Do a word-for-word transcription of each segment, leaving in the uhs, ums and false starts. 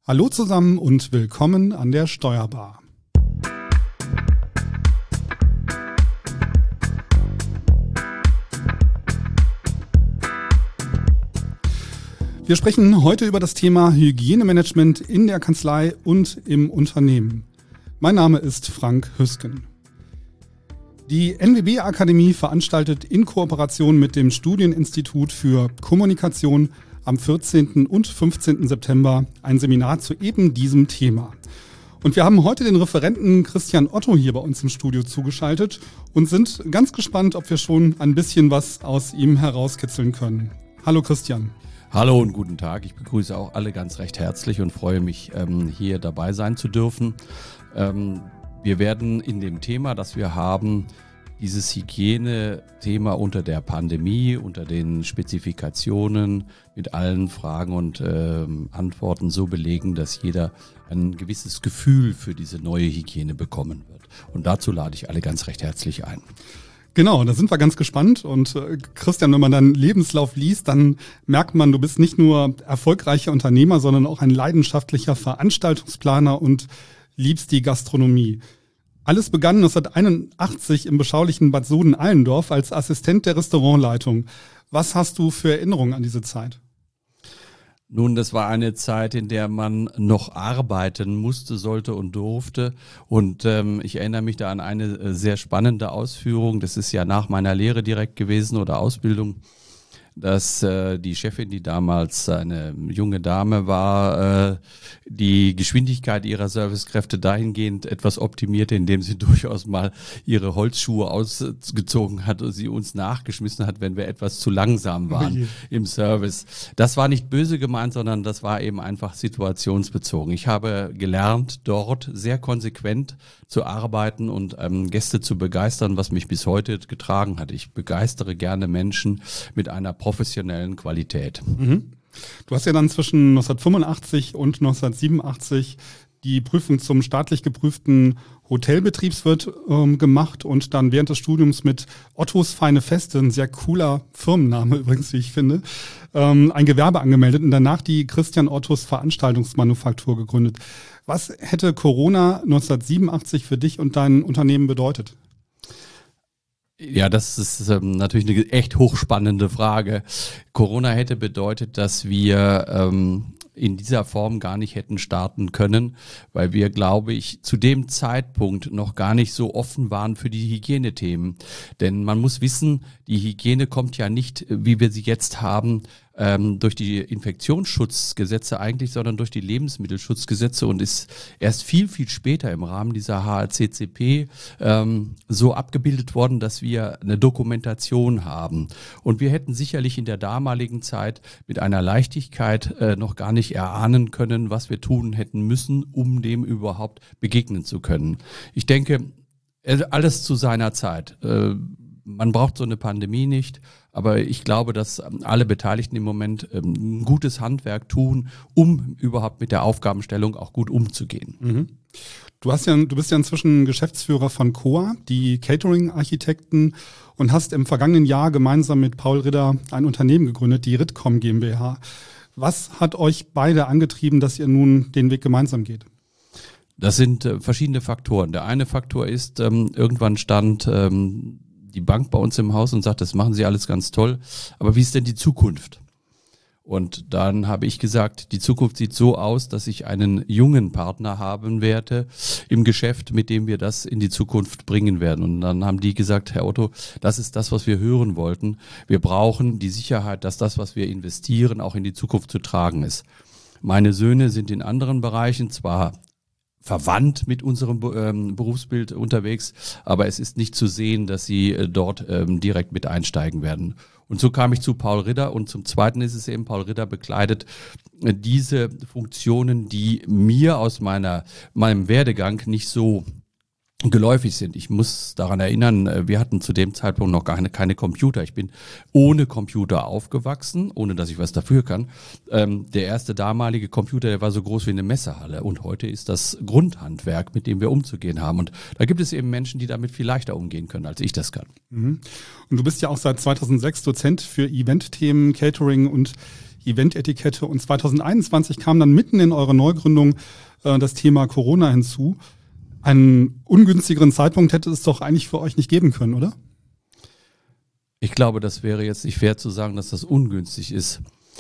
Hallo zusammen und willkommen an der Steuerbar. Wir sprechen heute über das Thema Hygienemanagement in der Kanzlei und im Unternehmen. Mein Name ist Frank Hüsken. Die N W B-Akademie veranstaltet in Kooperation mit dem Studieninstitut für Kommunikation am vierzehnten und fünfzehnten September ein Seminar zu eben diesem Thema. Und wir haben heute den Referenten Christian Otto hier bei uns im Studio zugeschaltet und sind ganz gespannt, ob wir schon ein bisschen was aus ihm herauskitzeln können. Hallo Christian. Hallo und guten Tag. Ich begrüße auch alle ganz recht herzlich und freue mich, ähm, hier dabei sein zu dürfen. Ähm, wir werden in dem Thema, das wir haben, dieses Hygiene-Thema unter der Pandemie, unter den Spezifikationen mit allen Fragen und ähm, Antworten so belegen, dass jeder ein gewisses Gefühl für diese neue Hygiene bekommen wird. Und dazu lade ich alle ganz recht herzlich ein. Genau, da sind wir ganz gespannt. Und äh, Christian, wenn man deinen Lebenslauf liest, dann merkt man, du bist nicht nur erfolgreicher Unternehmer, sondern auch ein leidenschaftlicher Veranstaltungsplaner und liebst die Gastronomie. Alles begann neunzehnhunderteinundachtzig im beschaulichen Bad Soden-Allendorf als Assistent der Restaurantleitung. Was hast du für Erinnerungen an diese Zeit? Nun, das war eine Zeit, in der man noch arbeiten musste, sollte und durfte. Und ähm, ich erinnere mich da an eine äh, sehr spannende Ausführung. Das ist ja nach meiner Lehre direkt gewesen oder Ausbildung, dass äh, die Chefin, die damals eine junge Dame war, äh, die Geschwindigkeit ihrer Servicekräfte dahingehend etwas optimierte, indem sie durchaus mal ihre Holzschuhe ausgezogen hat und sie uns nachgeschmissen hat, wenn wir etwas zu langsam waren okay. im Service. Das war nicht böse gemeint, sondern das war eben einfach situationsbezogen. Ich habe gelernt, dort sehr konsequent zu arbeiten und ähm, Gäste zu begeistern, was mich bis heute getragen hat. Ich begeistere gerne Menschen mit einer professionellen Qualität. Mhm. Du hast ja dann zwischen neunzehnhundertfünfundachtzig und neunzehnhundertsiebenundachtzig die Prüfung zum staatlich geprüften Hotelbetriebswirt ähm, gemacht und dann während des Studiums mit Ottos Feine Feste, ein sehr cooler Firmenname übrigens, wie ich finde, ähm, ein Gewerbe angemeldet und danach die Christian Ottos Veranstaltungsmanufaktur gegründet. Was hätte Corona neunzehnhundertsiebenundachtzig für dich und dein Unternehmen bedeutet? Ja, das ist ähm, natürlich eine echt hochspannende Frage. Corona hätte bedeutet, dass wir ähm, in dieser Form gar nicht hätten starten können, weil wir, glaube ich, zu dem Zeitpunkt noch gar nicht so offen waren für die Hygienethemen. Denn man muss wissen, die Hygiene kommt ja nicht, wie wir sie jetzt haben, ähm, durch die Infektionsschutzgesetze eigentlich, sondern durch die Lebensmittelschutzgesetze und ist erst viel, viel später im Rahmen dieser H A C C P ähm, so abgebildet worden, dass wir eine Dokumentation haben. Und wir hätten sicherlich in der damaligen Zeit mit einer Leichtigkeit äh, noch gar nicht erahnen können, was wir tun hätten müssen, um dem überhaupt begegnen zu können. Ich denke, alles zu seiner Zeit. Äh, man braucht so eine Pandemie nicht, aber ich glaube, dass alle Beteiligten im Moment ähm, ein gutes Handwerk tun, um überhaupt mit der Aufgabenstellung auch gut umzugehen. Mhm. Du hast ja, du bist ja inzwischen Geschäftsführer von C O A, die Catering-Architekten, und hast im vergangenen Jahr gemeinsam mit Paul Ritter ein Unternehmen gegründet, die Ritcom GmbH. Was hat euch beide angetrieben, dass ihr nun den Weg gemeinsam geht? Das sind äh, verschiedene Faktoren. Der eine Faktor ist, ähm, irgendwann stand ähm, die Bank bei uns im Haus und sagt, das machen Sie alles ganz toll, aber wie ist denn die Zukunft? Und dann habe ich gesagt, die Zukunft sieht so aus, dass ich einen jungen Partner haben werde im Geschäft, mit dem wir das in die Zukunft bringen werden. Und dann haben die gesagt, Herr Otto, das ist das, was wir hören wollten. Wir brauchen die Sicherheit, dass das, was wir investieren, auch in die Zukunft zu tragen ist. Meine Söhne sind in anderen Bereichen zwar verwandt mit unserem ähm, Berufsbild unterwegs, aber es ist nicht zu sehen, dass sie äh, dort ähm, direkt mit einsteigen werden. Und so kam ich zu Paul Ritter und zum Zweiten ist es eben, Paul Ritter bekleidet äh, diese Funktionen, die mir aus meiner meinem Werdegang nicht so geläufig sind. Ich muss daran erinnern, wir hatten zu dem Zeitpunkt noch gar keine, keine Computer. Ich bin ohne Computer aufgewachsen, ohne dass ich was dafür kann. Ähm, der erste damalige Computer, der war so groß wie eine Messehalle und heute ist das Grundhandwerk, mit dem wir umzugehen haben. Und da gibt es eben Menschen, die damit viel leichter umgehen können, als ich das kann. Mhm. Und du bist ja auch seit zweitausendsechs Dozent für Eventthemen, Catering und Event-Etikette. Und zweitausendeinundzwanzig kam dann mitten in eure Neugründung äh, das Thema Corona hinzu. Einen ungünstigeren Zeitpunkt hätte es doch eigentlich für euch nicht geben können, oder? Ich glaube, das wäre jetzt nicht fair zu sagen, dass das ungünstig ist.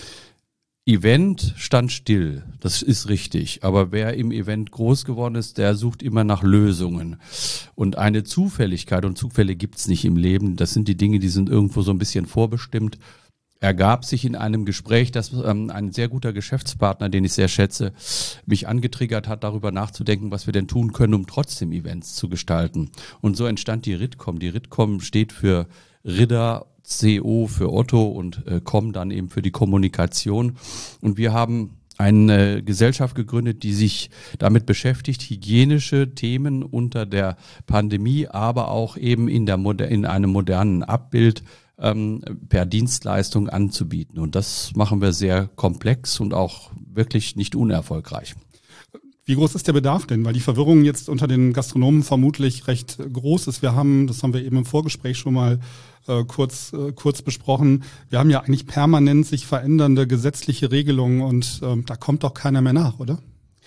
Event stand still, das ist richtig. Aber wer im Event groß geworden ist, der sucht immer nach Lösungen. Und eine Zufälligkeit, und Zufälle gibt's nicht im Leben, das sind die Dinge, die sind irgendwo so ein bisschen vorbestimmt, ergab sich in einem Gespräch, dass ähm, ein sehr guter Geschäftspartner, den ich sehr schätze, mich angetriggert hat, darüber nachzudenken, was wir denn tun können, um trotzdem Events zu gestalten. Und so entstand die RITCOM. Die RITCOM steht für Ritter, C O für Otto und äh, Com dann eben für die Kommunikation. Und wir haben eine Gesellschaft gegründet, die sich damit beschäftigt, hygienische Themen unter der Pandemie, aber auch eben in, der Moder- in einem modernen Abbild ähm, per Dienstleistung anzubieten. Und das machen wir sehr komplex und auch wirklich nicht unerfolgreich. Wie groß ist der Bedarf denn? Weil die Verwirrung jetzt unter den Gastronomen vermutlich recht groß ist. Wir haben, das haben wir eben im Vorgespräch schon mal äh, kurz äh, kurz besprochen, wir haben ja eigentlich permanent sich verändernde gesetzliche Regelungen und äh, da kommt doch keiner mehr nach, oder?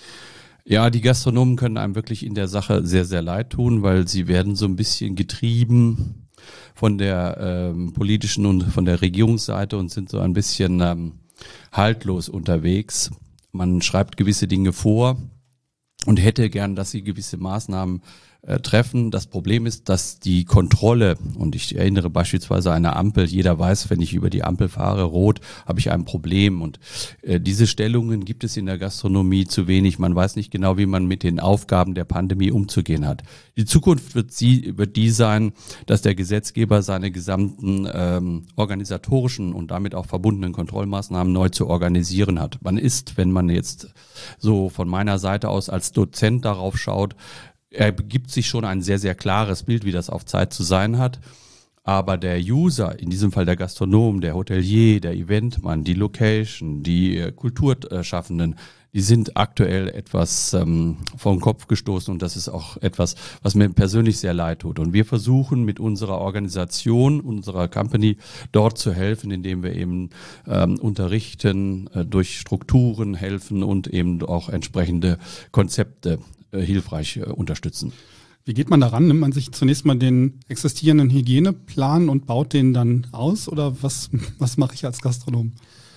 Ja, die Gastronomen können einem wirklich in der Sache sehr, sehr leid tun, weil sie werden so ein bisschen getrieben von der ähm, politischen und von der Regierungsseite und sind so ein bisschen ähm, haltlos unterwegs. Man schreibt gewisse Dinge vor und hätte gern, dass sie gewisse Maßnahmen äh, treffen. Das Problem ist, dass die Kontrolle, und ich erinnere beispielsweise an eine Ampel, jeder weiß, wenn ich über die Ampel fahre, rot, habe ich ein Problem. Und äh, diese Stellungen gibt es in der Gastronomie zu wenig. Man weiß nicht genau, wie man mit den Aufgaben der Pandemie umzugehen hat. Die Zukunft wird, sie, wird die sein, dass der Gesetzgeber seine gesamten ähm, organisatorischen und damit auch verbundenen Kontrollmaßnahmen neu zu organisieren hat. Man ist, wenn man jetzt so von meiner Seite aus als Dozent darauf schaut, er gibt sich schon ein sehr, sehr klares Bild, wie das auf Zeit zu sein hat. Aber der User, in diesem Fall der Gastronom, der Hotelier, der Eventmann, die Location, die äh, Kulturschaffenden, die sind aktuell etwas ähm, vom Kopf gestoßen und das ist auch etwas, was mir persönlich sehr leid tut. Und wir versuchen mit unserer Organisation, unserer Company dort zu helfen, indem wir eben ähm, unterrichten, äh, durch Strukturen helfen und eben auch entsprechende Konzepte äh, hilfreich äh, unterstützen. Wie geht man daran? Nimmt man sich zunächst mal den existierenden Hygieneplan und baut den dann aus oder was, was mache ich als Gastronom?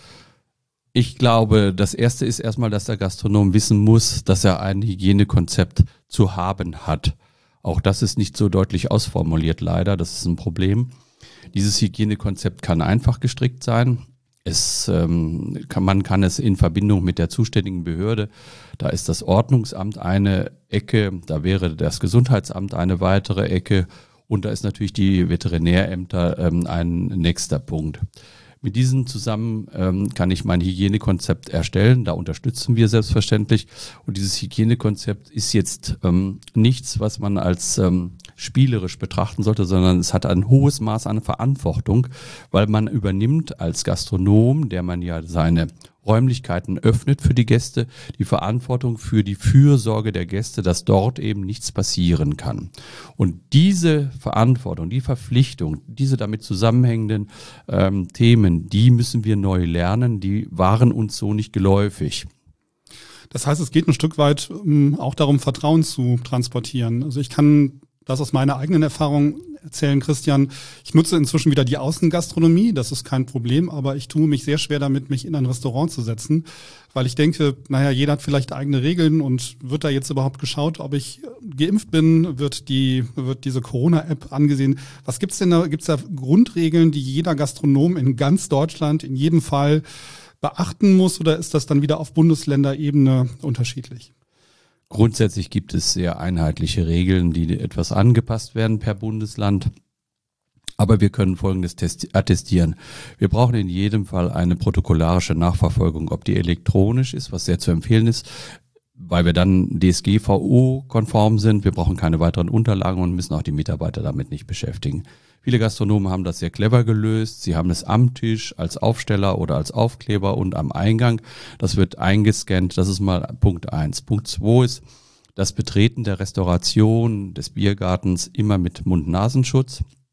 Ich glaube, das Erste ist erstmal, dass der Gastronom wissen muss, dass er ein Hygienekonzept zu haben hat. Auch das ist nicht so deutlich ausformuliert, leider. Das ist ein Problem. Dieses Hygienekonzept kann einfach gestrickt sein. Es, ähm, kann, man kann es in Verbindung mit der zuständigen Behörde, da ist das Ordnungsamt eine Ecke, da wäre das Gesundheitsamt eine weitere Ecke und da ist natürlich die Veterinärämter ähm, ein nächster Punkt. Mit diesen zusammen ähm, kann ich mein Hygienekonzept erstellen, da unterstützen wir selbstverständlich und dieses Hygienekonzept ist jetzt ähm, nichts, was man als ähm, spielerisch betrachten sollte, sondern es hat ein hohes Maß an Verantwortung, weil man übernimmt als Gastronom, der man ja seine Räumlichkeiten öffnet für die Gäste, die Verantwortung für die Fürsorge der Gäste, dass dort eben nichts passieren kann. Und diese Verantwortung, die Verpflichtung, diese damit zusammenhängenden ähm, Themen, die müssen wir neu lernen, die waren uns so nicht geläufig. Das heißt, es geht ein Stück weit um, auch darum, Vertrauen zu transportieren. Also ich kann das aus meiner eigenen Erfahrung erzählen, Christian. Ich nutze inzwischen wieder die Außengastronomie, das ist kein Problem, aber ich tue mich sehr schwer damit, mich in ein Restaurant zu setzen, weil ich denke, naja, jeder hat vielleicht eigene Regeln und wird da jetzt überhaupt geschaut, ob ich geimpft bin, wird die wird diese Corona-App angesehen. Was gibt's denn da? Gibt's da Grundregeln, die jeder Gastronom in ganz Deutschland in jedem Fall beachten muss oder ist das dann wieder auf Bundesländerebene unterschiedlich? Grundsätzlich gibt es sehr einheitliche Regeln, die etwas angepasst werden per Bundesland. Aber wir können Folgendes attestieren. Wir brauchen in jedem Fall eine protokollarische Nachverfolgung, ob die elektronisch ist, was sehr zu empfehlen ist, weil wir dann D S G V O-konform sind. Wir brauchen keine weiteren Unterlagen und müssen auch die Mitarbeiter damit nicht beschäftigen. Viele Gastronomen haben das sehr clever gelöst. Sie haben es am Tisch als Aufsteller oder als Aufkleber und am Eingang. Das wird eingescannt. Das ist mal Punkt eins. Punkt zwei ist das Betreten der Restauration des Biergartens immer mit Mund-Nasenschutz.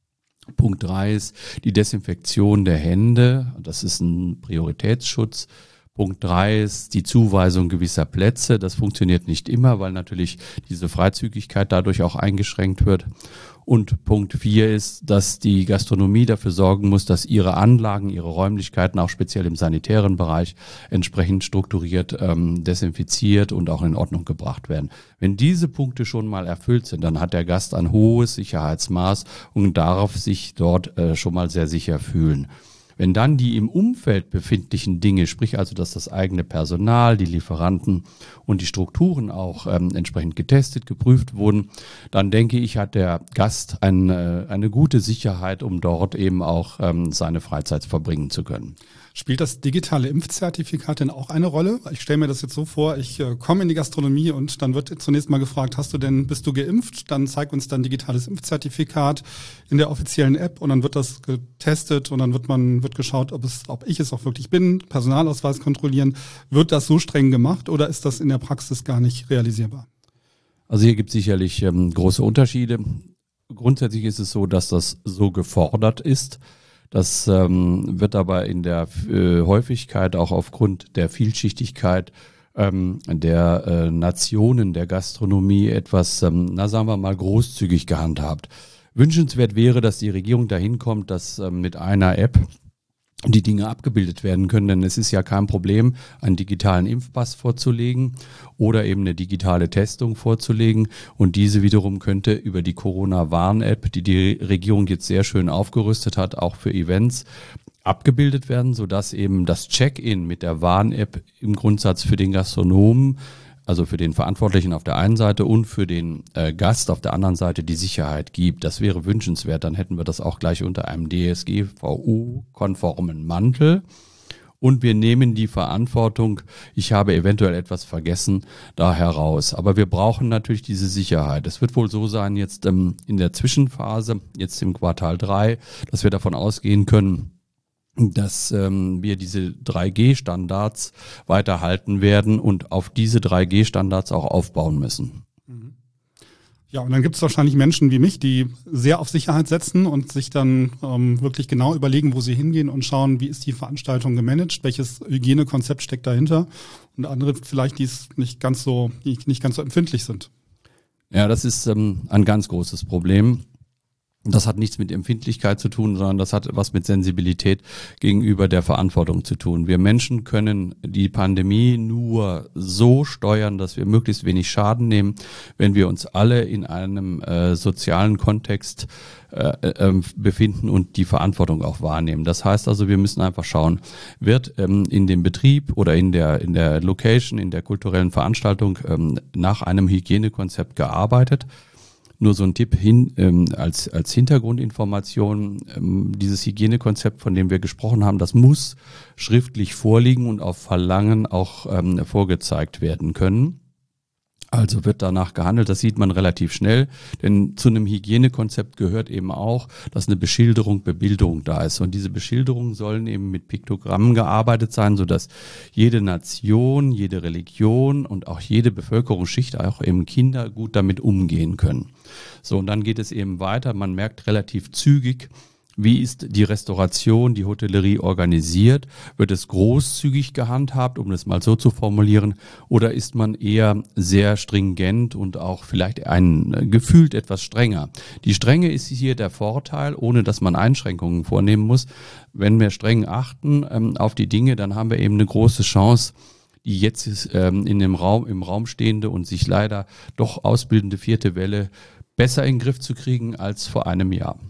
Punkt drei ist die Desinfektion der Hände. Das ist ein Prioritätsschutz. Punkt drei ist die Zuweisung gewisser Plätze. Das funktioniert nicht immer, weil natürlich diese Freizügigkeit dadurch auch eingeschränkt wird. Und Punkt vier ist, dass die Gastronomie dafür sorgen muss, dass ihre Anlagen, ihre Räumlichkeiten, auch speziell im sanitären Bereich, entsprechend strukturiert, ähm, desinfiziert und auch in Ordnung gebracht werden. Wenn diese Punkte schon mal erfüllt sind, dann hat der Gast ein hohes Sicherheitsmaß und darf sich dort äh, schon mal sehr sicher fühlen. Wenn dann die im Umfeld befindlichen Dinge, sprich also, dass das eigene Personal, die Lieferanten und die Strukturen auch ähm, entsprechend getestet, geprüft wurden, dann denke ich, hat der Gast eine, eine gute Sicherheit, um dort eben auch ähm, seine Freizeit verbringen zu können. Spielt das digitale Impfzertifikat denn auch eine Rolle? Ich stelle mir das jetzt so vor, ich äh, komme in die Gastronomie und dann wird zunächst mal gefragt, hast du denn, bist du geimpft? Dann zeigt uns dann digitales Impfzertifikat in der offiziellen App und dann wird das getestet und dann wird man wird geschaut, ob es, ob ich es auch wirklich bin, Personalausweis kontrollieren. Wird das so streng gemacht oder ist das in der Praxis gar nicht realisierbar? Also hier gibt es sicherlich ähm, große Unterschiede. Grundsätzlich ist es so, dass das so gefordert ist. Das ähm, wird aber in der äh, Häufigkeit auch aufgrund der Vielschichtigkeit ähm, der äh, Nationen der Gastronomie etwas, ähm, na sagen wir mal, großzügig gehandhabt. Wünschenswert wäre, dass die Regierung dahin kommt, dass äh, mit einer App die Dinge abgebildet werden können, denn es ist ja kein Problem, einen digitalen Impfpass vorzulegen oder eben eine digitale Testung vorzulegen und diese wiederum könnte über die Corona-Warn-App, die die Regierung jetzt sehr schön aufgerüstet hat, auch für Events, abgebildet werden, sodass eben das Check-in mit der Warn-App im Grundsatz für den Gastronomen, also für den Verantwortlichen auf der einen Seite und für den äh, Gast auf der anderen Seite die Sicherheit gibt. Das wäre wünschenswert. Dann hätten wir das auch gleich unter einem D S G V O-konformen Mantel. Und wir nehmen die Verantwortung, ich habe eventuell etwas vergessen, da heraus. Aber wir brauchen natürlich diese Sicherheit. Es wird wohl so sein, jetzt ähm, in der Zwischenphase, jetzt im Quartal drei, dass wir davon ausgehen können, dass ähm, wir diese drei G Standards weiterhalten werden und auf diese drei G Standards auch aufbauen müssen. Ja, und dann gibt es wahrscheinlich Menschen wie mich, die sehr auf Sicherheit setzen und sich dann ähm, wirklich genau überlegen, wo sie hingehen und schauen, wie ist die Veranstaltung gemanagt, welches Hygienekonzept steckt dahinter und andere vielleicht, die es nicht ganz so, die nicht ganz so empfindlich sind. Ja, das ist ähm, ein ganz großes Problem. Das hat nichts mit Empfindlichkeit zu tun, sondern das hat was mit Sensibilität gegenüber der Verantwortung zu tun. Wir Menschen können die Pandemie nur so steuern, dass wir möglichst wenig Schaden nehmen, wenn wir uns alle in einem äh, sozialen Kontext äh, äh, befinden und die Verantwortung auch wahrnehmen. Das heißt also, wir müssen einfach schauen, wird ähm, in dem Betrieb oder in der in der Location, in der kulturellen Veranstaltung ähm, nach einem Hygienekonzept gearbeitet. Nur so ein Tipp hin ähm, als als Hintergrundinformation, ähm, dieses Hygienekonzept, von dem wir gesprochen haben, das muss schriftlich vorliegen und auf Verlangen auch ähm, vorgezeigt werden können. Also wird danach gehandelt, das sieht man relativ schnell, denn zu einem Hygienekonzept gehört eben auch, dass eine Beschilderung, Bebilderung da ist. Und diese Beschilderungen sollen eben mit Piktogrammen gearbeitet sein, sodass jede Nation, jede Religion und auch jede Bevölkerungsschicht, auch eben Kinder, gut damit umgehen können. So, und dann geht es eben weiter, man merkt relativ zügig, wie ist die Restauration, die Hotellerie organisiert? Wird es großzügig gehandhabt, um das mal so zu formulieren? Oder ist man eher sehr stringent und auch vielleicht ein, gefühlt etwas strenger? Die Strenge ist hier der Vorteil, ohne dass man Einschränkungen vornehmen muss. Wenn wir streng achten ähm, auf die Dinge, dann haben wir eben eine große Chance, die jetzt ähm, in dem Raum, im Raum stehende und sich leider doch ausbildende vierte Welle besser in den Griff zu kriegen als vor einem Jahr.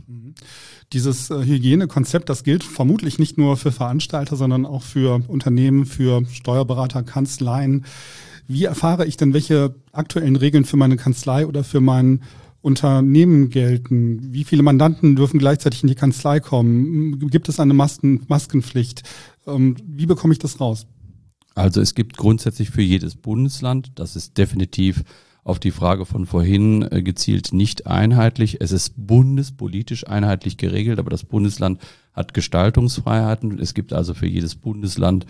Dieses äh, Hygienekonzept, das gilt vermutlich nicht nur für Veranstalter, sondern auch für Unternehmen, für Steuerberater, Kanzleien. Wie erfahre ich denn, welche aktuellen Regeln für meine Kanzlei oder für mein Unternehmen gelten? Wie viele Mandanten dürfen gleichzeitig in die Kanzlei kommen? Gibt es eine Masken- Maskenpflicht? Ähm, wie bekomme ich das raus? Also es gibt grundsätzlich für jedes Bundesland, das ist definitiv auf die Frage von vorhin äh, gezielt nicht einheitlich. Es ist bundespolitisch einheitlich geregelt, aber das Bundesland hat Gestaltungsfreiheiten. Es gibt also für jedes Bundesland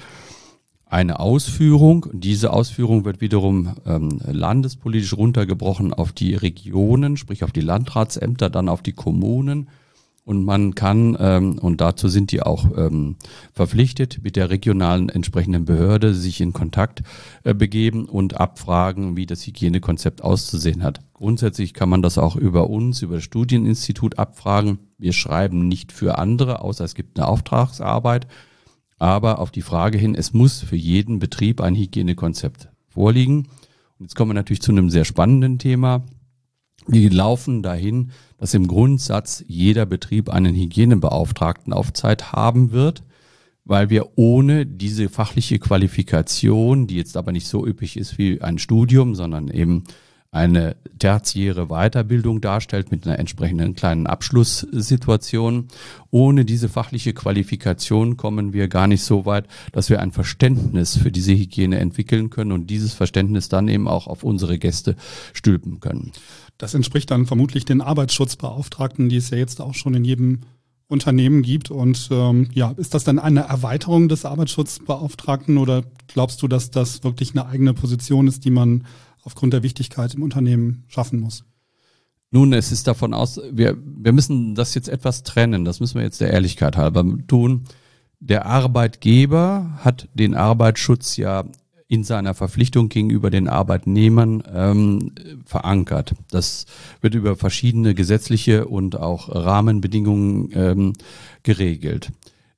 eine Ausführung. Diese Ausführung wird wiederum ähm, landespolitisch runtergebrochen auf die Regionen, sprich auf die Landratsämter, dann auf die Kommunen Und man kann, ähm, und dazu sind die auch ähm, verpflichtet, mit der regionalen entsprechenden Behörde sich in Kontakt äh, begeben und abfragen, wie das Hygienekonzept auszusehen hat. Grundsätzlich kann man das auch über uns, über das Studieninstitut abfragen. Wir schreiben nicht für andere, außer es gibt eine Auftragsarbeit. Aber auf die Frage hin, es muss für jeden Betrieb ein Hygienekonzept vorliegen. Und jetzt kommen wir natürlich zu einem sehr spannenden Thema. Wir laufen dahin, dass im Grundsatz jeder Betrieb einen Hygienebeauftragten auf Zeit haben wird, weil wir ohne diese fachliche Qualifikation, die jetzt aber nicht so üppig ist wie ein Studium, sondern eben eine tertiäre Weiterbildung darstellt mit einer entsprechenden kleinen Abschlusssituation. Ohne diese fachliche Qualifikation kommen wir gar nicht so weit, dass wir ein Verständnis für diese Hygiene entwickeln können und dieses Verständnis dann eben auch auf unsere Gäste stülpen können. Das entspricht dann vermutlich den Arbeitsschutzbeauftragten, die es ja jetzt auch schon in jedem Unternehmen gibt. Und ähm, ja, ist das dann eine Erweiterung des Arbeitsschutzbeauftragten oder glaubst du, dass das wirklich eine eigene Position ist, die man aufgrund der Wichtigkeit im Unternehmen schaffen muss? Nun, es ist davon aus, wir, wir müssen das jetzt etwas trennen. Das müssen wir jetzt der Ehrlichkeit halber tun. Der Arbeitgeber hat den Arbeitsschutz ja in seiner Verpflichtung gegenüber den Arbeitnehmern ähm, verankert. Das wird über verschiedene gesetzliche und auch Rahmenbedingungen ähm, geregelt.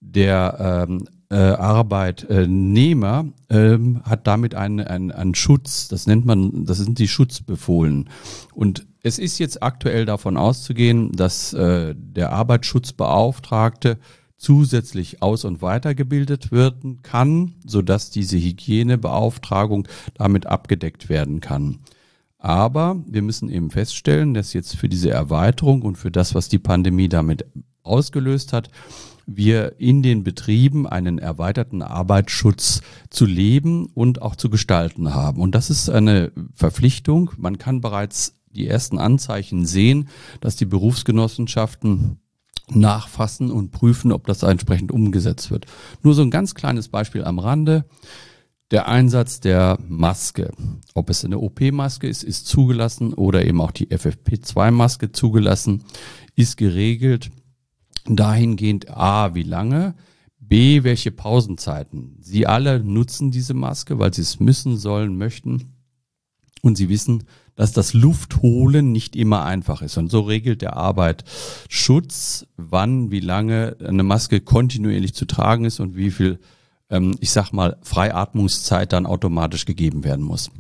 Der ähm, äh, Arbeitnehmer ähm, hat damit einen, einen, einen Schutz, das nennt man, das sind die Schutzbefohlen. Und es ist jetzt aktuell davon auszugehen, dass äh, der Arbeitsschutzbeauftragte zusätzlich aus- und weitergebildet werden kann, sodass diese Hygienebeauftragung damit abgedeckt werden kann. Aber wir müssen eben feststellen, dass jetzt für diese Erweiterung und für das, was die Pandemie damit ausgelöst hat, wir in den Betrieben einen erweiterten Arbeitsschutz zu leben und auch zu gestalten haben. Und das ist eine Verpflichtung. Man kann bereits die ersten Anzeichen sehen, dass die Berufsgenossenschaften nachfassen und prüfen, ob das entsprechend umgesetzt wird. Nur so ein ganz kleines Beispiel am Rande. Der Einsatz der Maske, ob es eine O P-Maske ist, ist zugelassen oder eben auch die F F P zwei Maske zugelassen, ist geregelt. Dahingehend A, wie lange, B, welche Pausenzeiten. Sie alle nutzen diese Maske, weil sie es müssen, sollen, möchten und sie wissen, dass das Luftholen nicht immer einfach ist. Und so regelt der Arbeitsschutz, wann, wie lange eine Maske kontinuierlich zu tragen ist und wie viel, ähm, ich sag mal, Freiatmungszeit dann automatisch gegeben werden muss.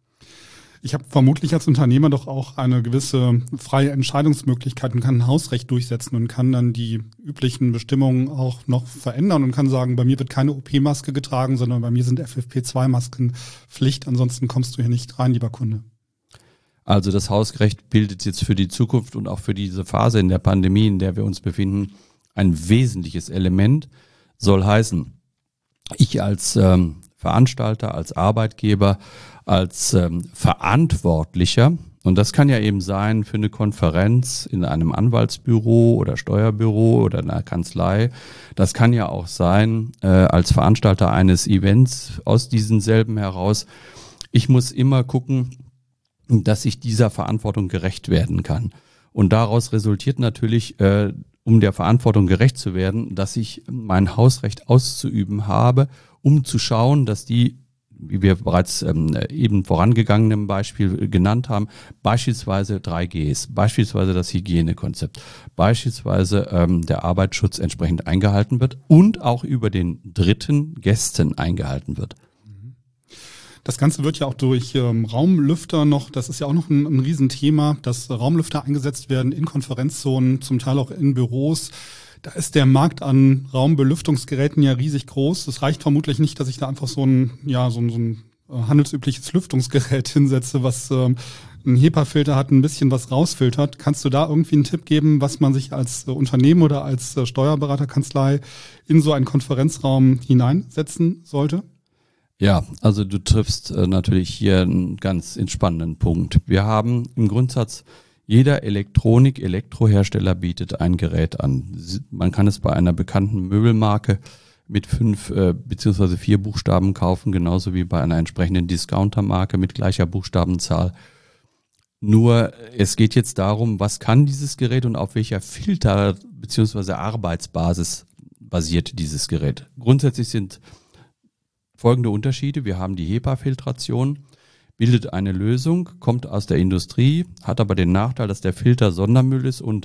Ich habe vermutlich als Unternehmer doch auch eine gewisse freie Entscheidungsmöglichkeit und kann ein Hausrecht durchsetzen und kann dann die üblichen Bestimmungen auch noch verändern und kann sagen, bei mir wird keine O P-Maske getragen, sondern bei mir sind F F P zwei Masken Pflicht, ansonsten kommst du hier nicht rein, lieber Kunde. Also das Hausrecht bildet jetzt für die Zukunft und auch für diese Phase in der Pandemie, in der wir uns befinden, ein wesentliches Element. Soll heißen, ich als ähm, Veranstalter, als Arbeitgeber, als ähm, Verantwortlicher, und das kann ja eben sein für eine Konferenz in einem Anwaltsbüro oder Steuerbüro oder einer Kanzlei. Das kann ja auch sein äh, als Veranstalter eines Events aus diesen selben heraus. Ich muss immer gucken, dass ich dieser Verantwortung gerecht werden kann. Und daraus resultiert natürlich, äh, um der Verantwortung gerecht zu werden, dass ich mein Hausrecht auszuüben habe, um zu schauen, dass die, wie wir bereits ähm, eben vorangegangenen Beispiel genannt haben, beispielsweise drei Gs, beispielsweise das Hygienekonzept, beispielsweise ähm, der Arbeitsschutz entsprechend eingehalten wird und auch über den dritten Gästen eingehalten wird. Das Ganze wird ja auch durch ähm, Raumlüfter noch, das ist ja auch noch ein, ein Riesenthema, dass Raumlüfter eingesetzt werden in Konferenzzonen, zum Teil auch in Büros. Da ist der Markt an Raumbelüftungsgeräten ja riesig groß. Es reicht vermutlich nicht, dass ich da einfach so ein, ja, so ein, so ein handelsübliches Lüftungsgerät hinsetze, was ähm, einen HEPA-Filter hat, ein bisschen was rausfiltert. Kannst du da irgendwie einen Tipp geben, was man sich als äh, Unternehmen oder als äh, Steuerberaterkanzlei in so einen Konferenzraum hineinsetzen sollte? Ja, also du triffst äh, natürlich hier einen ganz entspannenden Punkt. Wir haben im Grundsatz, jeder Elektronik-, Elektrohersteller bietet ein Gerät an. Man kann es bei einer bekannten Möbelmarke mit fünf äh, beziehungsweise vier Buchstaben kaufen, genauso wie bei einer entsprechenden Discountermarke mit gleicher Buchstabenzahl. Nur es geht jetzt darum, was kann dieses Gerät und auf welcher Filter- bzw. Arbeitsbasis basiert dieses Gerät. Grundsätzlich sind folgende Unterschiede. Wir haben die HEPA-Filtration, bildet eine Lösung, kommt aus der Industrie, hat aber den Nachteil, dass der Filter Sondermüll ist und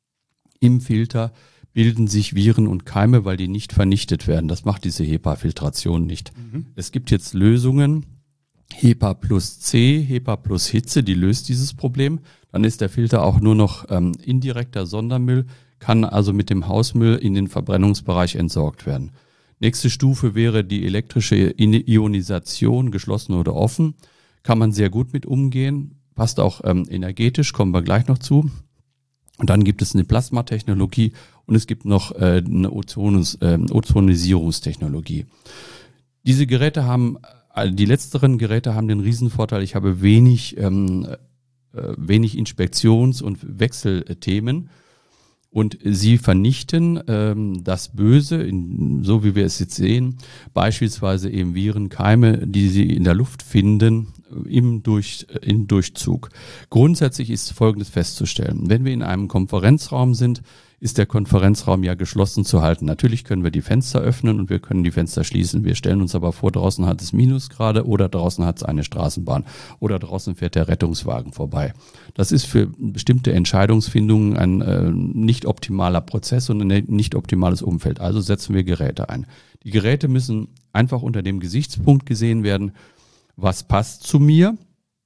im Filter bilden sich Viren und Keime, weil die nicht vernichtet werden. Das macht diese HEPA-Filtration nicht. Mhm. Es gibt jetzt Lösungen, HEPA plus C, HEPA plus Hitze, die löst dieses Problem. Dann ist der Filter auch nur noch ähm, indirekter Sondermüll, kann also mit dem Hausmüll in den Verbrennungsbereich entsorgt werden. Nächste Stufe wäre die elektrische Ionisation, geschlossen oder offen. Kann man sehr gut mit umgehen, passt auch ähm, energetisch, kommen wir gleich noch zu. Und dann gibt es eine Plasmatechnologie und es gibt noch äh, eine Ozonus, äh, Ozonisierungstechnologie. Diese Geräte haben Die letzteren Geräte haben den Riesenvorteil, ich habe wenig, ähm, äh, wenig Inspektions- und Wechselthemen und sie vernichten ähm, das Böse, in, so wie wir es jetzt sehen, beispielsweise eben Viren, Keime, die sie in der Luft finden, im, Durch, im Durchzug. Grundsätzlich ist Folgendes festzustellen. Wenn wir in einem Konferenzraum sind, ist der Konferenzraum ja geschlossen zu halten. Natürlich können wir die Fenster öffnen und wir können die Fenster schließen. Wir stellen uns aber vor, draußen hat es Minusgrade oder draußen hat es eine Straßenbahn oder draußen fährt der Rettungswagen vorbei. Das ist für bestimmte Entscheidungsfindungen ein äh, nicht optimaler Prozess und ein nicht optimales Umfeld. Also setzen wir Geräte ein. Die Geräte müssen einfach unter dem Gesichtspunkt gesehen werden, was passt zu mir.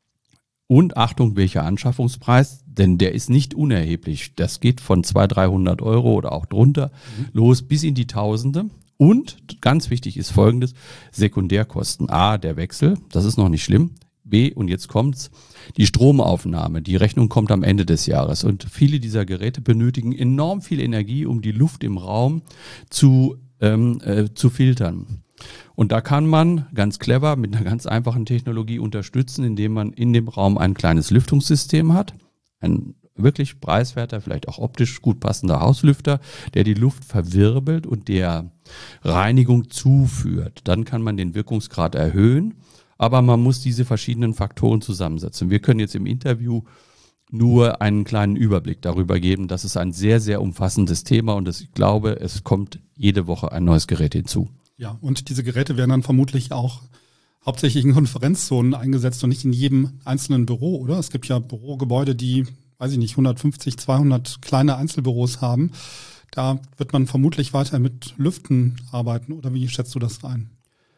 Und Achtung, welcher Anschaffungspreis, denn der ist nicht unerheblich. Das geht von zweihundert, dreihundert Euro oder auch drunter mhm. los bis in die Tausende. Und ganz wichtig ist Folgendes, Sekundärkosten. A, der Wechsel, das ist noch nicht schlimm. B, und jetzt kommt's, die Stromaufnahme. Die Rechnung kommt am Ende des Jahres. Und viele dieser Geräte benötigen enorm viel Energie, um die Luft im Raum zu, ähm, äh, zu filtern. Und da kann man ganz clever mit einer ganz einfachen Technologie unterstützen, indem man in dem Raum ein kleines Lüftungssystem hat. Ein wirklich preiswerter, vielleicht auch optisch gut passender Hauslüfter, der die Luft verwirbelt und der Reinigung zuführt. Dann kann man den Wirkungsgrad erhöhen, aber man muss diese verschiedenen Faktoren zusammensetzen. Wir können jetzt im Interview nur einen kleinen Überblick darüber geben. Das ist ein sehr, sehr umfassendes Thema und ich glaube, es kommt jede Woche ein neues Gerät hinzu. Ja, und diese Geräte werden dann vermutlich auch hauptsächlich in Konferenzzonen eingesetzt und nicht in jedem einzelnen Büro, oder? Es gibt ja Bürogebäude, die, weiß ich nicht, hundertfünfzig, zweihundert kleine Einzelbüros haben. Da wird man vermutlich weiter mit Lüften arbeiten, oder wie schätzt du das ein?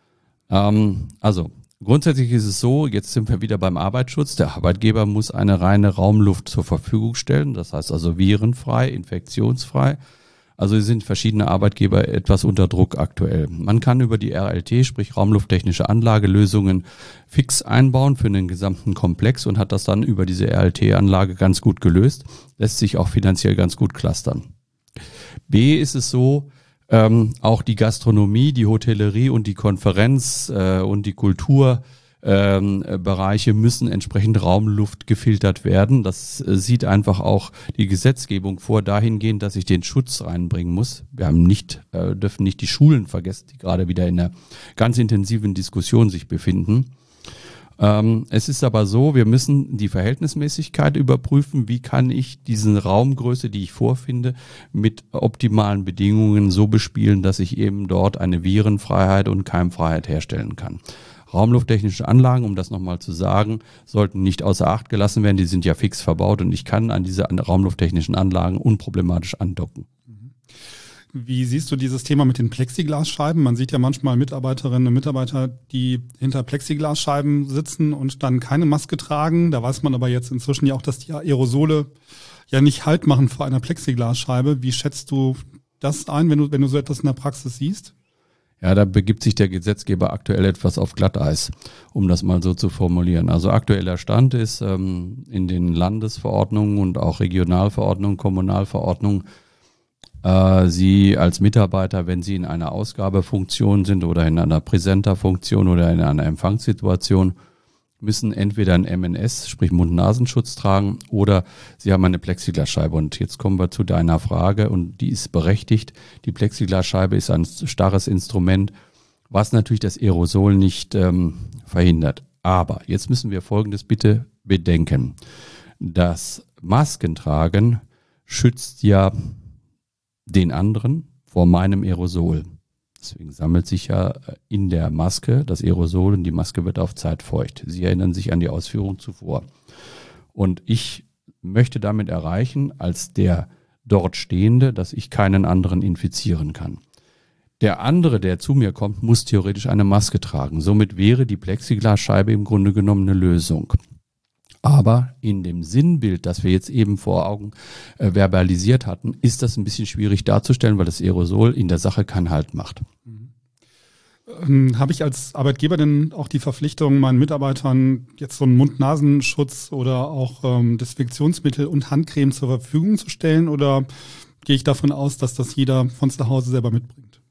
Ähm, also grundsätzlich ist es so, jetzt sind wir wieder beim Arbeitsschutz. Der Arbeitgeber muss eine reine Raumluft zur Verfügung stellen, das heißt also virenfrei, infektionsfrei. Also sind verschiedene Arbeitgeber etwas unter Druck aktuell. Man kann über die R L T, sprich raumlufttechnische Anlagelösungen, fix einbauen für den gesamten Komplex und hat das dann über diese R L T-Anlage ganz gut gelöst. Lässt sich auch finanziell ganz gut clustern. B ist es so, ähm, auch die Gastronomie, die Hotellerie und die Konferenz äh, und die Kultur Ähm, Bereiche müssen entsprechend Raumluft gefiltert werden. Das äh, sieht einfach auch die Gesetzgebung vor, dahingehend, dass ich den Schutz reinbringen muss. Wir haben nicht, äh, dürfen nicht die Schulen vergessen, die gerade wieder in einer ganz intensiven Diskussion sich befinden. Ähm, es ist aber so, wir müssen die Verhältnismäßigkeit überprüfen. Wie kann ich diese Raumgröße, die ich vorfinde, mit optimalen Bedingungen so bespielen, dass ich eben dort eine Virenfreiheit und Keimfreiheit herstellen kann. Raumlufttechnische Anlagen, um das nochmal zu sagen, sollten nicht außer Acht gelassen werden. Die sind ja fix verbaut und ich kann an diese raumlufttechnischen Anlagen unproblematisch andocken. Wie siehst du dieses Thema mit den Plexiglasscheiben? Man sieht ja manchmal Mitarbeiterinnen und Mitarbeiter, die hinter Plexiglasscheiben sitzen und dann keine Maske tragen. Da weiß man aber jetzt inzwischen ja auch, dass die Aerosole ja nicht Halt machen vor einer Plexiglasscheibe. Wie schätzt du das ein, wenn du, wenn du so etwas in der Praxis siehst? Ja, da begibt sich der Gesetzgeber aktuell etwas auf Glatteis, um das mal so zu formulieren. Also aktueller Stand ist ähm, in den Landesverordnungen und auch Regionalverordnungen, Kommunalverordnungen, äh, Sie als Mitarbeiter, wenn Sie in einer Ausgabefunktion sind oder in einer Präsenterfunktion oder in einer Empfangssituation, müssen entweder ein M N S, sprich Mund-Nasenschutz tragen, oder sie haben eine Plexiglasscheibe. Und jetzt kommen wir zu deiner Frage und die ist berechtigt. Die Plexiglasscheibe ist ein starres Instrument, was natürlich das Aerosol nicht ähm, verhindert. Aber jetzt müssen wir Folgendes bitte bedenken. Das Maskentragen schützt ja den anderen vor meinem Aerosol. Deswegen sammelt sich ja in der Maske das Aerosol und die Maske wird auf Zeit feucht. Sie erinnern sich an die Ausführung zuvor. Und ich möchte damit erreichen, als der dort Stehende, dass ich keinen anderen infizieren kann. Der andere, der zu mir kommt, muss theoretisch eine Maske tragen. Somit wäre die Plexiglasscheibe im Grunde genommen eine Lösung. Aber in dem Sinnbild, das wir jetzt eben vor Augen äh, verbalisiert hatten, ist das ein bisschen schwierig darzustellen, weil das Aerosol in der Sache keinen Halt macht. Ähm, habe ich als Arbeitgeber denn auch die Verpflichtung, meinen Mitarbeitern jetzt so einen Mund-Nasen-Schutz oder auch ähm, Desinfektionsmittel und Handcreme zur Verfügung zu stellen? Oder gehe ich davon aus, dass das jeder von zu Hause selber mitbringt?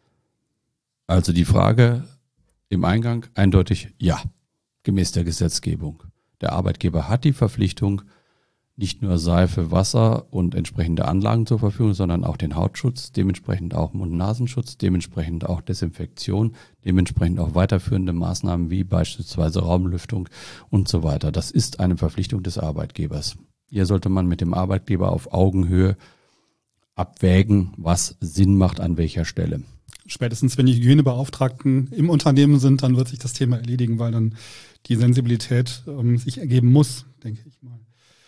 Also die Frage im Eingang eindeutig ja, gemäß der Gesetzgebung. Der Arbeitgeber hat die Verpflichtung, nicht nur Seife, Wasser und entsprechende Anlagen zur Verfügung, sondern auch den Hautschutz, dementsprechend auch Mund-Nasenschutz, dementsprechend auch Desinfektion, dementsprechend auch weiterführende Maßnahmen wie beispielsweise Raumlüftung und so weiter. Das ist eine Verpflichtung des Arbeitgebers. Hier sollte man mit dem Arbeitgeber auf Augenhöhe abwägen, was Sinn macht an welcher Stelle. Spätestens wenn die Hygienebeauftragten im Unternehmen sind, dann wird sich das Thema erledigen, weil dann die Sensibilität ähm, sich ergeben muss, denke ich mal.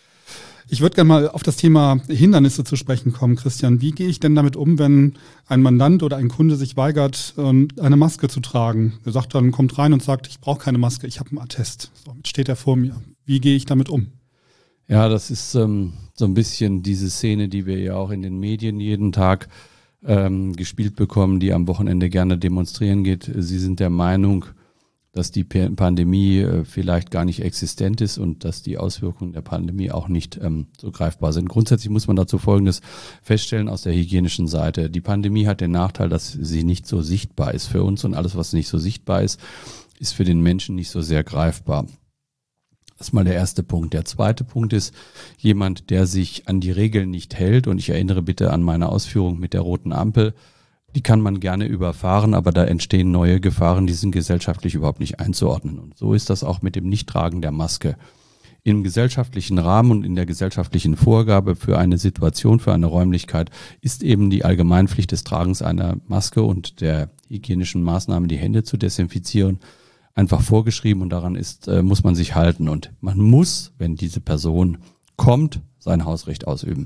Ich würde gerne mal auf das Thema Hindernisse zu sprechen kommen, Christian. Wie gehe ich denn damit um, wenn ein Mandant oder ein Kunde sich weigert, eine Maske zu tragen? Er sagt dann, kommt rein und sagt, ich brauche keine Maske, ich habe einen Attest. So, jetzt steht er vor mir. Wie gehe ich damit um? Ja, das ist ähm, so ein bisschen diese Szene, die wir ja auch in den Medien jeden Tag ähm, gespielt bekommen, die am Wochenende gerne demonstrieren geht. Sie sind der Meinung, dass die Pandemie äh, vielleicht gar nicht existent ist und dass die Auswirkungen der Pandemie auch nicht ähm, so greifbar sind. Grundsätzlich muss man dazu Folgendes feststellen aus der hygienischen Seite. Die Pandemie hat den Nachteil, dass sie nicht so sichtbar ist für uns und alles, was nicht so sichtbar ist, ist für den Menschen nicht so sehr greifbar. Das ist mal der erste Punkt. Der zweite Punkt ist, jemand, der sich an die Regeln nicht hält, und ich erinnere bitte an meine Ausführung mit der roten Ampel, die kann man gerne überfahren, aber da entstehen neue Gefahren, die sind gesellschaftlich überhaupt nicht einzuordnen. Und so ist das auch mit dem Nichttragen der Maske. Im gesellschaftlichen Rahmen und in der gesellschaftlichen Vorgabe für eine Situation, für eine Räumlichkeit ist eben die Allgemeinpflicht des Tragens einer Maske und der hygienischen Maßnahmen, die Hände zu desinfizieren, einfach vorgeschrieben, und daran ist, äh, muss man sich halten. Und man muss, wenn diese Person kommt, sein Hausrecht ausüben.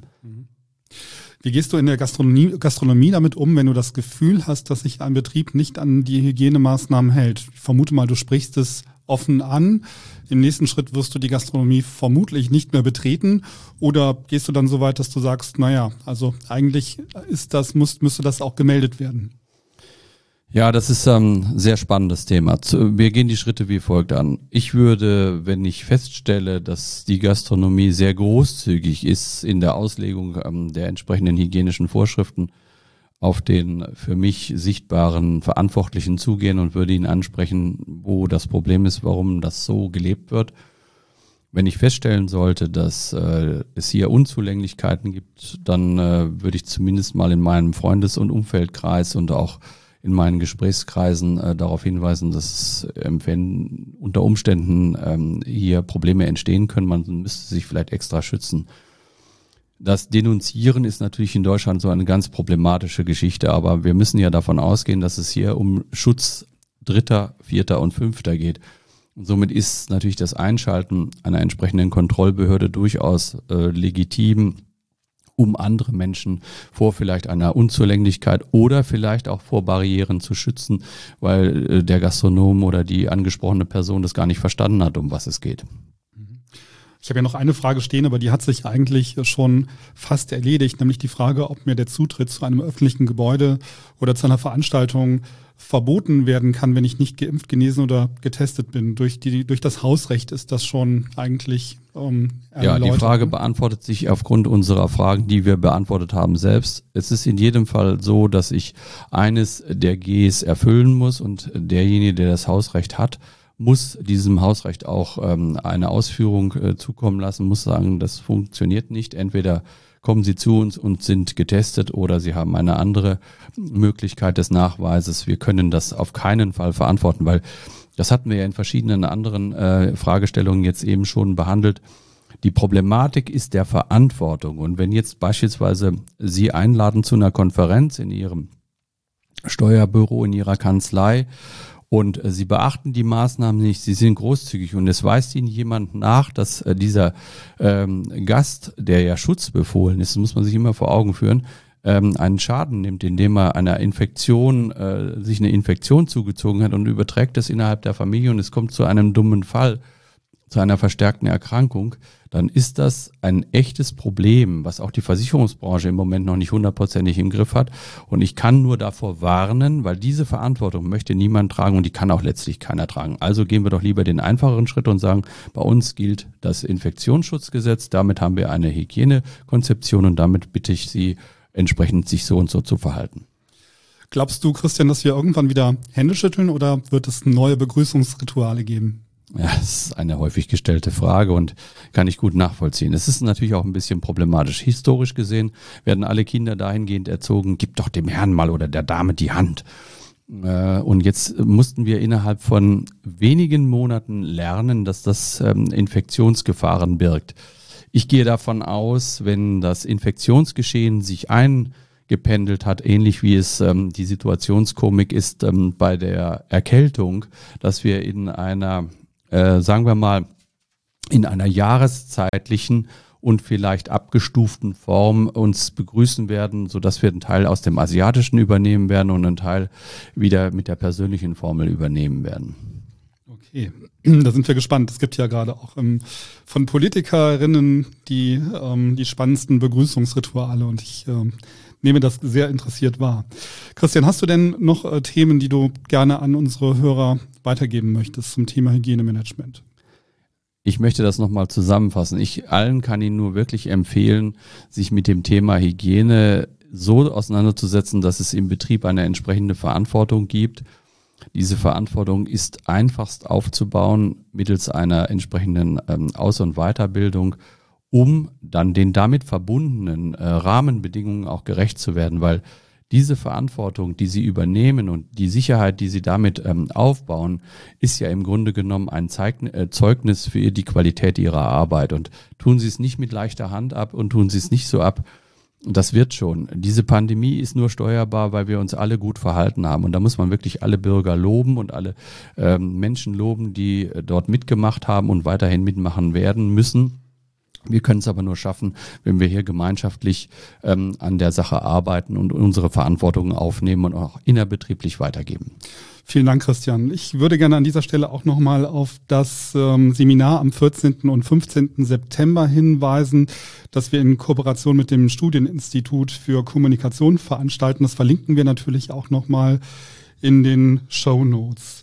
Wie gehst du in der Gastronomie, Gastronomie damit um, wenn du das Gefühl hast, dass sich ein Betrieb nicht an die Hygienemaßnahmen hält? Ich vermute mal, du sprichst es offen an. Im nächsten Schritt wirst du die Gastronomie vermutlich nicht mehr betreten. Oder gehst du dann so weit, dass du sagst, naja, also eigentlich ist das, muss, müsste das auch gemeldet werden? Ja, das ist ein sehr spannendes Thema. Wir gehen die Schritte wie folgt an. Ich würde, wenn ich feststelle, dass die Gastronomie sehr großzügig ist in der Auslegung der entsprechenden hygienischen Vorschriften, auf den für mich sichtbaren Verantwortlichen zugehen und würde ihn ansprechen, wo das Problem ist, warum das so gelebt wird. Wenn ich feststellen sollte, dass äh, es hier Unzulänglichkeiten gibt, dann äh, würde ich zumindest mal in meinem Freundes- und Umfeldkreis und auch in meinen Gesprächskreisen äh, darauf hinweisen, dass ähm, wenn unter Umständen ähm, hier Probleme entstehen können, man müsste sich vielleicht extra schützen. Das Denunzieren ist natürlich in Deutschland so eine ganz problematische Geschichte, aber wir müssen ja davon ausgehen, dass es hier um Schutz Dritter, Vierter und Fünfter geht. Und somit ist natürlich das Einschalten einer entsprechenden Kontrollbehörde durchaus äh, legitim, um andere Menschen vor vielleicht einer Unzulänglichkeit oder vielleicht auch vor Barrieren zu schützen, weil äh, der Gastronom oder die angesprochene Person das gar nicht verstanden hat, um was es geht. Ich habe ja noch eine Frage stehen, aber die hat sich eigentlich schon fast erledigt, nämlich die Frage, ob mir der Zutritt zu einem öffentlichen Gebäude oder zu einer Veranstaltung verboten werden kann, wenn ich nicht geimpft, genesen oder getestet bin. Durch die, durch das Hausrecht ist das schon eigentlich ähm, Ja, die Frage beantwortet sich aufgrund unserer Fragen, die wir beantwortet haben, selbst. Es ist in jedem Fall so, dass ich eines der Gs erfüllen muss und derjenige, der das Hausrecht hat, muss diesem Hausrecht auch ähm, eine Ausführung äh, zukommen lassen, muss sagen, das funktioniert nicht. Entweder kommen Sie zu uns und sind getestet oder Sie haben eine andere Möglichkeit des Nachweises. Wir können das auf keinen Fall verantworten, weil das hatten wir ja in verschiedenen anderen äh, Fragestellungen jetzt eben schon behandelt. Die Problematik ist der Verantwortung. Und wenn jetzt beispielsweise Sie einladen zu einer Konferenz in Ihrem Steuerbüro, in Ihrer Kanzlei und Sie beachten die Maßnahmen nicht, Sie sind großzügig und es weist Ihnen jemand nach, dass äh, dieser ähm, Gast, der ja schutzbefohlen ist, das muss man sich immer vor Augen führen, ähm, einen Schaden nimmt, indem er einer Infektion, äh, sich eine Infektion zugezogen hat und überträgt das innerhalb der Familie und es kommt zu einem dummen Fall, zu einer verstärkten Erkrankung, dann ist das ein echtes Problem, was auch die Versicherungsbranche im Moment noch nicht hundertprozentig im Griff hat. Und ich kann nur davor warnen, weil diese Verantwortung möchte niemand tragen und die kann auch letztlich keiner tragen. Also gehen wir doch lieber den einfacheren Schritt und sagen, bei uns gilt das Infektionsschutzgesetz, damit haben wir eine Hygienekonzeption und damit bitte ich Sie, entsprechend sich so und so zu verhalten. Glaubst du, Christian, dass wir irgendwann wieder Hände schütteln oder wird es neue Begrüßungsrituale geben? Ja, das ist eine häufig gestellte Frage und kann ich gut nachvollziehen. Es ist natürlich auch ein bisschen problematisch. Historisch gesehen werden alle Kinder dahingehend erzogen, gib doch dem Herrn mal oder der Dame die Hand. Und jetzt mussten wir innerhalb von wenigen Monaten lernen, dass das Infektionsgefahren birgt. Ich gehe davon aus, wenn das Infektionsgeschehen sich eingependelt hat, ähnlich wie es ähm, die Situationskomik ist ähm, bei der Erkältung, dass wir in einer Äh, sagen wir mal, in einer jahreszeitlichen und vielleicht abgestuften Form uns begrüßen werden, sodass wir einen Teil aus dem Asiatischen übernehmen werden und einen Teil wieder mit der persönlichen Formel übernehmen werden. Okay, da sind wir gespannt. Es gibt ja gerade auch ähm, von Politikerinnen die, ähm, die spannendsten Begrüßungsrituale und ich ähm, nehme das sehr interessiert wahr. Christian, hast du denn noch äh, Themen, die du gerne an unsere Hörer weitergeben möchtest zum Thema Hygienemanagement? Ich möchte das nochmal zusammenfassen. Ich allen kann Ihnen nur wirklich empfehlen, sich mit dem Thema Hygiene so auseinanderzusetzen, dass es im Betrieb eine entsprechende Verantwortung gibt. Diese Verantwortung ist einfachst aufzubauen mittels einer entsprechenden ähm, Aus- und Weiterbildung, um dann den damit verbundenen äh, Rahmenbedingungen auch gerecht zu werden, weil diese Verantwortung, die Sie übernehmen und die Sicherheit, die Sie damit ähm, aufbauen, ist ja im Grunde genommen ein Zeig- äh, Zeugnis für die Qualität Ihrer Arbeit. Und tun Sie es nicht mit leichter Hand ab und tun Sie es nicht so ab, das wird schon. Diese Pandemie ist nur steuerbar, weil wir uns alle gut verhalten haben. Und da muss man wirklich alle Bürger loben und alle ähm, Menschen loben, die äh, dort mitgemacht haben und weiterhin mitmachen werden müssen. Wir können es aber nur schaffen, wenn wir hier gemeinschaftlich ähm, an der Sache arbeiten und unsere Verantwortung aufnehmen und auch innerbetrieblich weitergeben. Vielen Dank, Christian. Ich würde gerne an dieser Stelle auch nochmal auf das ähm, Seminar am vierzehnten und fünfzehnten September hinweisen, das wir in Kooperation mit dem Studieninstitut für Kommunikation veranstalten. Das verlinken wir natürlich auch nochmal in den Shownotes.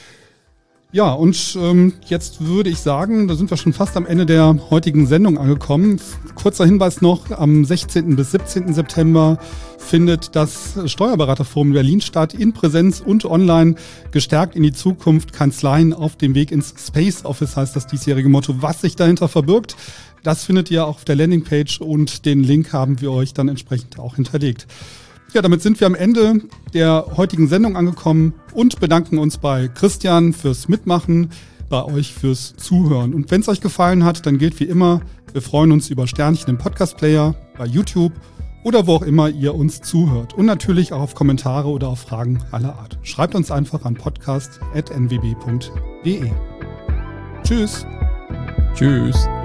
Ja, und ähm, jetzt würde ich sagen, da sind wir schon fast am Ende der heutigen Sendung angekommen. Kurzer Hinweis noch, am sechzehnten bis siebzehnten September findet das Steuerberaterforum Berlin statt, in Präsenz und online, gestärkt in die Zukunft, Kanzleien auf dem Weg ins Space Office, heißt das diesjährige Motto. Was sich dahinter verbirgt, das findet ihr auf der Landingpage und den Link haben wir euch dann entsprechend auch hinterlegt. Ja, damit sind wir am Ende der heutigen Sendung angekommen und bedanken uns bei Christian fürs Mitmachen, bei euch fürs Zuhören. Und wenn es euch gefallen hat, dann gilt wie immer, wir freuen uns über Sternchen im Podcast-Player, bei YouTube oder wo auch immer ihr uns zuhört. Und natürlich auch auf Kommentare oder auf Fragen aller Art. Schreibt uns einfach an podcast at n w b punkt d e. Tschüss. Tschüss.